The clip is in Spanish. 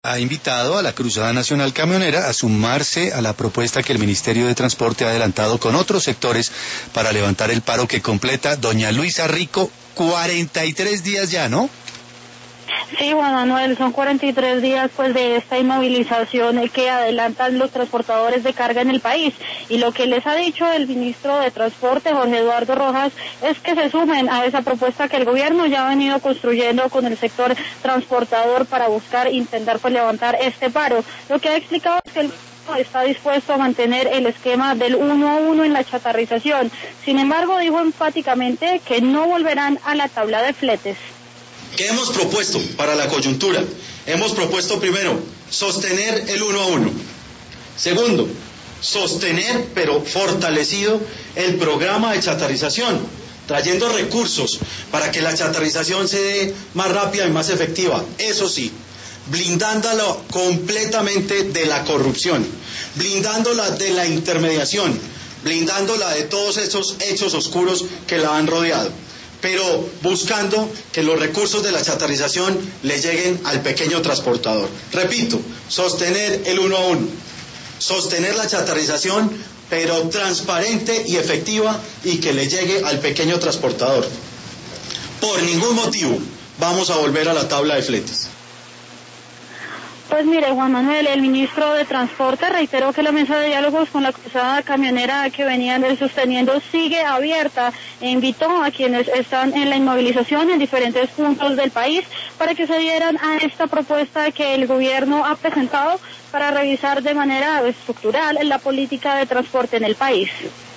Ha invitado a la Cruzada Nacional Camionera a sumarse a la propuesta que el Ministerio de Transporte ha adelantado con otros sectores para levantar el paro que completa doña Luisa Rico, 43 días ya, ¿no? Sí, Juan Manuel, son 43 días pues de esta inmovilización que adelantan los transportadores de carga en el país, y lo que les ha dicho el ministro de Transporte, Jorge Eduardo Rojas, es que se sumen a esa propuesta que el gobierno ya ha venido construyendo con el sector transportador para buscar intentar pues levantar este paro. Lo que ha explicado es que el está dispuesto a mantener el esquema del 1 a 1 en la chatarrización. Sin embargo, dijo enfáticamente que no volverán a la tabla de fletes. ¿Qué hemos propuesto para la coyuntura? Hemos propuesto primero, sostener el 1 a 1. Segundo, sostener, pero fortalecido, el programa de chatarrización, trayendo recursos para que la chatarrización se dé más rápida y más efectiva. Eso sí, blindándola completamente de la corrupción, blindándola de la intermediación, blindándola de todos esos hechos oscuros que la han rodeado, pero buscando que los recursos de la chatarrización le lleguen al pequeño transportador. Repito, sostener el 1 a 1, sostener la chatarrización, pero transparente y efectiva, y que le llegue al pequeño transportador. Por ningún motivo vamos a volver a la tabla de fletes. Pues mire, Juan Manuel, el ministro de Transporte reiteró que la mesa de diálogos con la cruzada camionera que venían sosteniendo sigue abierta e invitó a quienes están en la inmovilización en diferentes puntos del país para que se dieran a esta propuesta que el gobierno ha presentado para revisar de manera estructural la política de transporte en el país.